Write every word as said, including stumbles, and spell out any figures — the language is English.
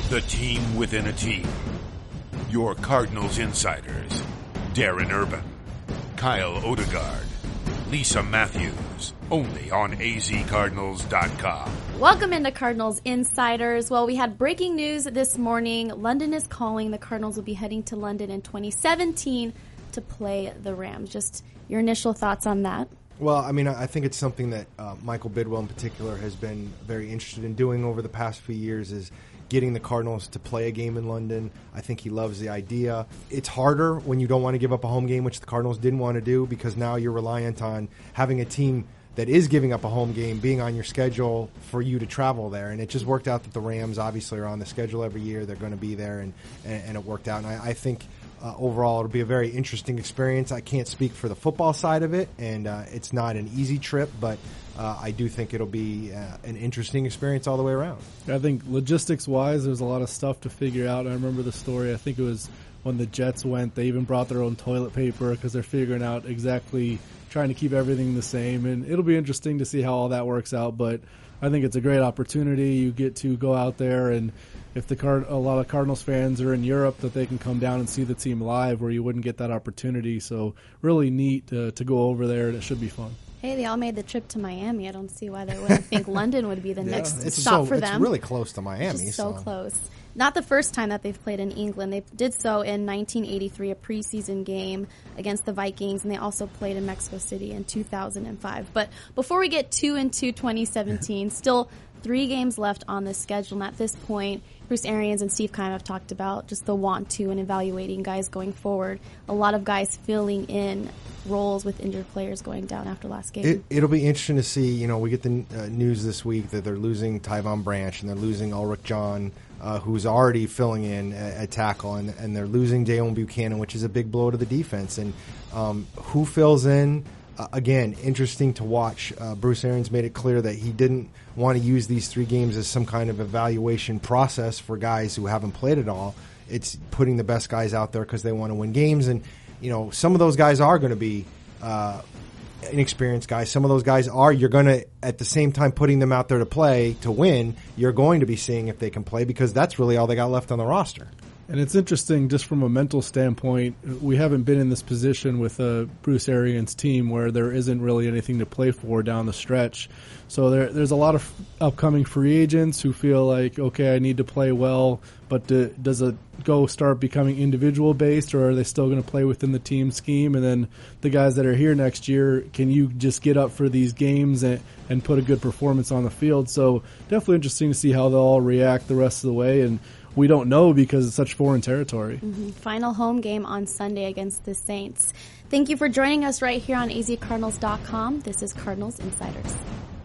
The team within a team. Your Cardinals insiders, Darren Urban, Kyle Odegaard, Lisa Matthews, only on A Z Cardinals dot com. Welcome into Cardinals Insiders. Well, we had breaking news this morning. London is calling. The Cardinals will be heading to London in twenty seventeen to play the Rams. Just your initial thoughts on that? Well, I mean, I think it's something that uh, Michael Bidwell in particular has been very interested in doing over the past few years, is getting the Cardinals to play a game in London. I think he loves the idea. It's harder when you don't want to give up a home game, which the Cardinals didn't want to do, because now you're reliant on having a team that is giving up a home game being on your schedule for you to travel there. And it just worked out that the Rams obviously are on the schedule every year. They're going to be there, and, and, and it worked out. And I, I think uh, overall it'll be a very interesting experience. I can't speak for the football side of it, and uh, it's not an easy trip, but Uh, I do think it'll be uh, an interesting experience all the way around. I think logistics-wise, there's a lot of stuff to figure out. I remember the story. I think it was when the Jets went, they even brought their own toilet paper because they're figuring out exactly trying to keep everything the same. And it'll be interesting to see how all that works out. But I think it's a great opportunity. You get to go out there, and if the Card- a lot of Cardinals fans are in Europe, that they can come down and see the team live where you wouldn't get that opportunity. So really neat uh, to go over there, and it should be fun. Hey, they all made the trip to Miami. I don't see why they wouldn't think London would be the yeah, next it's stop so, for it's them. It's really close to Miami. Just so, so close. Not the first time that they've played in England. They did so in nineteen eighty-three, a preseason game against the Vikings, and they also played in Mexico City in two thousand five. But before we get too into twenty seventeen, still three games left on the schedule, and at this point, Bruce Arians and Steve Keim have talked about just the want to and evaluating guys going forward. A lot of guys filling in roles with injured players going down after last game. It, it'll be interesting to see. You know, we get the uh, news this week that they're losing Tyvon Branch and they're losing Ulrich John, uh, who's already filling in at, at tackle, and, and they're losing Dayon Buchanan, which is a big blow to the defense. And um, who fills in? Uh, again, interesting to watch. Uh, Bruce Arians made it clear that he didn't want to use these three games as some kind of evaluation process for guys who haven't played at all. It's putting the best guys out there because they want to win games. And, you know, some of those guys are going to be uh, inexperienced guys. Some of those guys are, you're going to, at the same time putting them out there to play, to win, you're going to be seeing if they can play, because that's really all they got left on the roster. And it's interesting just from a mental standpoint. We haven't been in this position with a Bruce Arians team where there isn't really anything to play for down the stretch. So there, there's a lot of upcoming free agents who feel like, okay, I need to play well, but do, does it go start becoming individual based, or are they still going to play within the team scheme? And then the guys that are here next year, can you just get up for these games and, and put a good performance on the field? So definitely interesting to see how they'll all react the rest of the way. And we don't know because it's such foreign territory. Mm-hmm. Final home game on Sunday against the Saints. Thank you for joining us right here on A Z Cardinals dot com. This is Cardinals Insiders.